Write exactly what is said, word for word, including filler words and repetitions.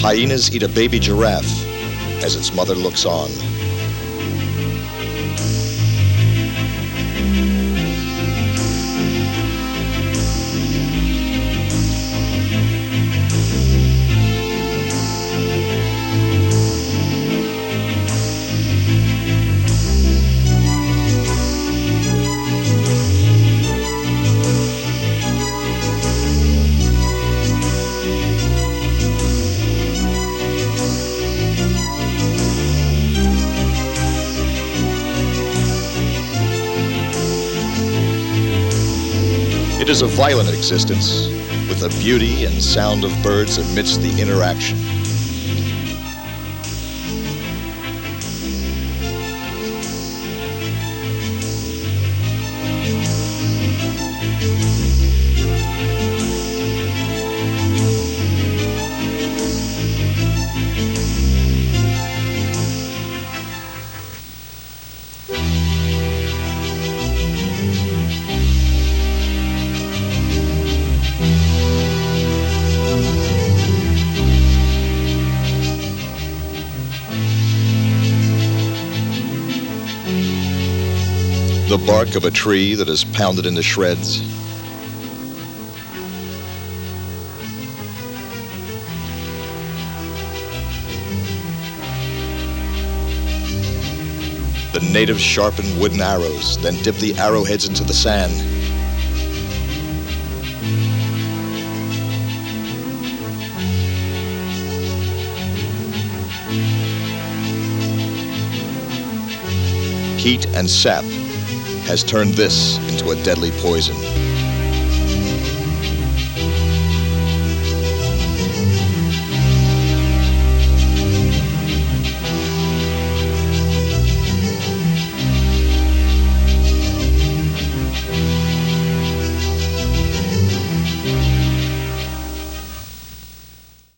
Hyenas eat a baby giraffe as its mother looks on. It is a violent existence, with the beauty and sound of birds amidst the interaction. The bark of a tree that is pounded into shreds. The natives sharpen wooden arrows, then dip the arrowheads into the sand. Heat and sap has turned this into a deadly poison.